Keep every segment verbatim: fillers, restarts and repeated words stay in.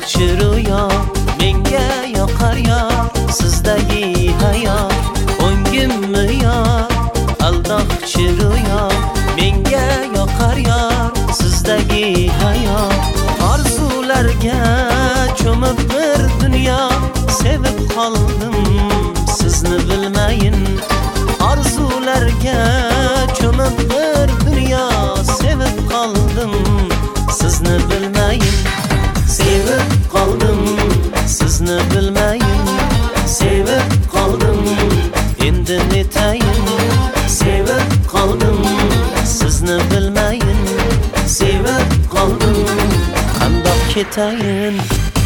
aldoqchi ro'yo menga yoqar yor sizdagi hayot o'ngimmi yor aldoqchi ro'yo menga yoqar yor sizdagi hayot orzularga cho'mib bir dunyo sevib qoldim sizni bilmayin orzularga cho'mib bir dunyo sevib qoldim sizni bilmayin sevib qoldim sizni bilmayin sevib qoldim endi netayin sevib qoldim sizni bilmayin sevib qoldim qandoq ketayin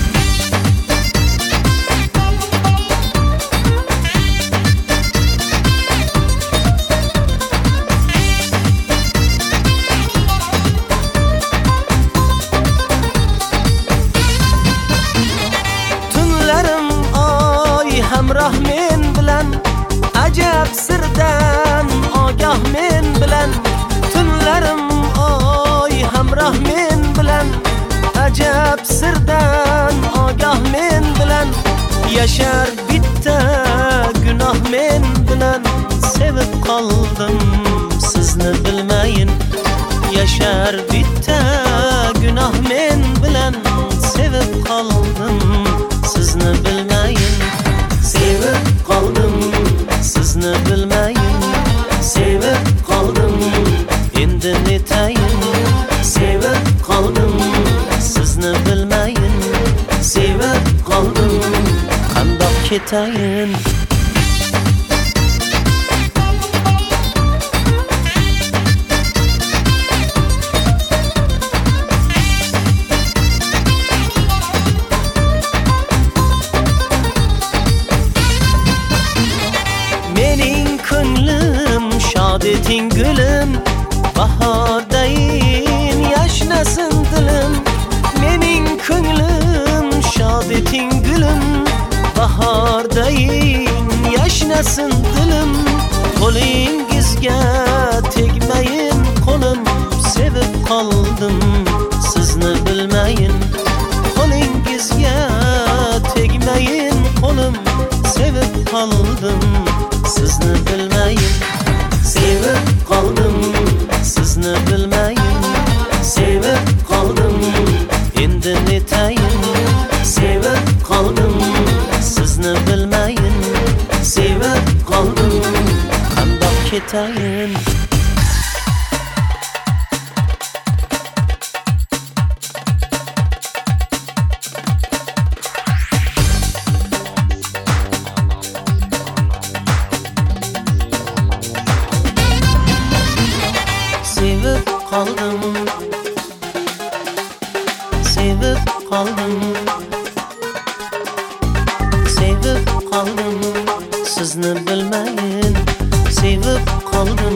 hamroh men bilan ajab sirdan ogoh men bilan tunlarim oy hamroh men bilan ajab sirdan ogoh men bilan yashar bitta gunoh men bilan sevib qoldim sizni bilmayin yashar bitta gunoh men bilan sevib qoldim sizni bilmayin sevib qoldim sizni bilmayin sevib qoldim endi netayin sevib qoldim sizni bilmayin sevib qoldim qandoq ketayin eting gülüm bahordayin yashnasin dilim mening ko'nglim shod eting gülüm bahordayin yashnasin dilim qo'lingizga tegmayin qo'lim sevib qoldim sizni bilmayin qo'lingizga tegmayin qo'lim sevib qoldim sizni bilmayin sevib qoldim sizni bilmayin sevib qoldim endi netayin sevib qoldim sizni bilmayin sevib qoldim qandoq ketayin sevib qoldim sevib qoldim sevib qoldim sizni bilmayin sevib qoldim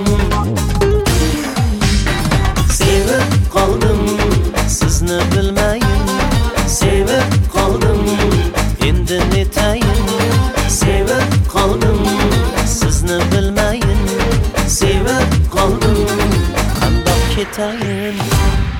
sevib qoldim sizni bilmayin sevib qoldim endi netayin sevib qoldim sizni bilmayin sevib qoldim ketayin